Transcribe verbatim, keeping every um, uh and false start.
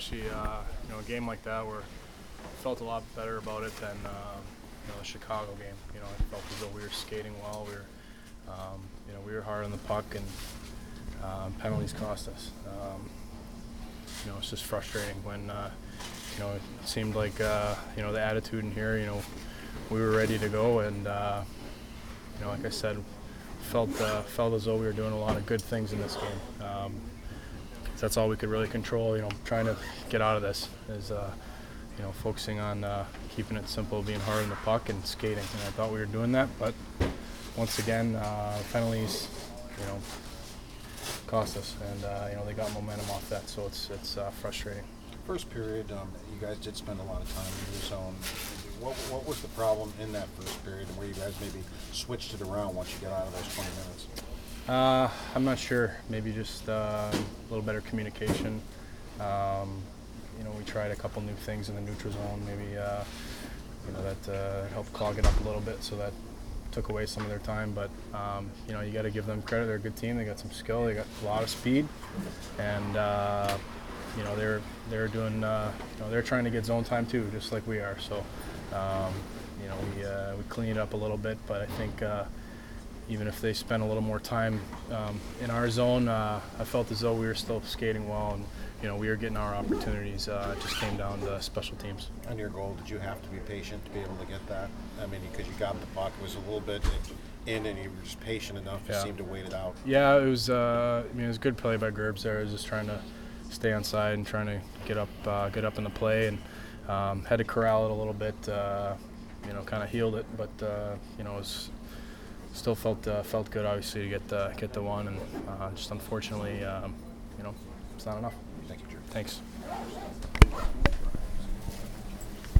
actually, uh, you know, a game like that where I felt a lot better about it than uh, you know the Chicago game. You know, I felt as though we were skating well. We were, um, you know, we were hard on the puck, and um, penalties cost us. Um, you know, it's just frustrating when uh, you know it seemed like uh, you know the attitude in here. You know, we were ready to go, and uh, you know, like I said, felt uh, felt as though we were doing a lot of good things in this game. Um, that's all we could really control. You know, trying to get out of this is uh, you know focusing on uh, keeping it simple, being hard on the puck, and skating. And I thought we were doing that, but once again, uh, penalties, you know, cost us, and uh, you know they got momentum off that, so it's it's uh, frustrating. First period, um, you guys did spend a lot of time in your zone. What, what was the problem in that first period, and where you guys maybe switched it around once you got out of those twenty minutes? Uh, I'm not sure. Maybe just uh, a little better communication. Um, you know, we tried a couple new things in the neutral zone. Maybe uh, you know that uh, helped clog it up a little bit, so that took away some of their time. But um, you know, you got to give them credit. They're a good team. They got some skill. They got a lot of speed, and uh, you know they're they're doing. Uh, you know, they're trying to get zone time too, just like we are. So. Um, you know, we uh, we cleaned it up a little bit, but I think uh, even if they spent a little more time um, in our zone, uh, I felt as though we were still skating well, and you know we were getting our opportunities. Uh, it just came down to special teams. On your goal, did you have to be patient to be able to get that? I mean, because you got the puck, it was a little bit in, and you were just patient enough. You Yeah. seemed to wait it out. Yeah, it was. Uh, I mean, it was good play by Gerbs there. I was just trying to stay on side and trying to get up, uh, get up in the play, and. Um, had to corral it a little bit, uh, you know, kind of healed it, but uh, you know, it was still felt uh, felt good, obviously, to get uh, get the one, and uh, just unfortunately, um, you know, it's not enough. Thank you, Drew. Thanks.